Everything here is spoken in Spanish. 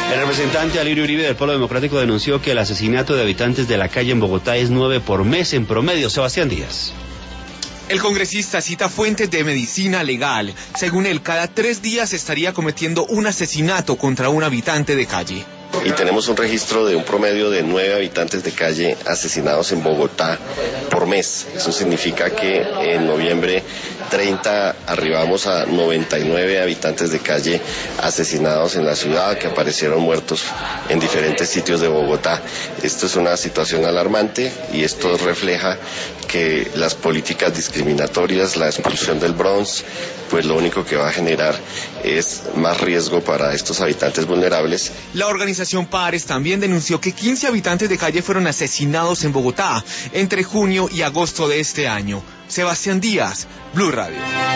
El representante Alirio Uribe del Polo Democrático denunció que el asesinato de habitantes de la calle en Bogotá es 9 por mes en promedio. Sebastián Díaz. El congresista cita fuentes de medicina legal. Según él, cada 3 días estaría cometiendo un asesinato contra un habitante de calle. Y tenemos un registro de un promedio de 9 habitantes de calle asesinados en Bogotá por mes. Eso significa que en noviembre 30 arribamos a 99 habitantes de calle asesinados en la ciudad, que aparecieron muertos en diferentes sitios de Bogotá. Esto es una situación alarmante y esto refleja que las políticas discriminatorias, la expulsión del Bronx, pues lo único que va a generar es más riesgo para estos habitantes vulnerables. La organización Pares también denunció que 15 habitantes de calle fueron asesinados en Bogotá entre junio y agosto de este año. Sebastián Díaz, Blue Radio.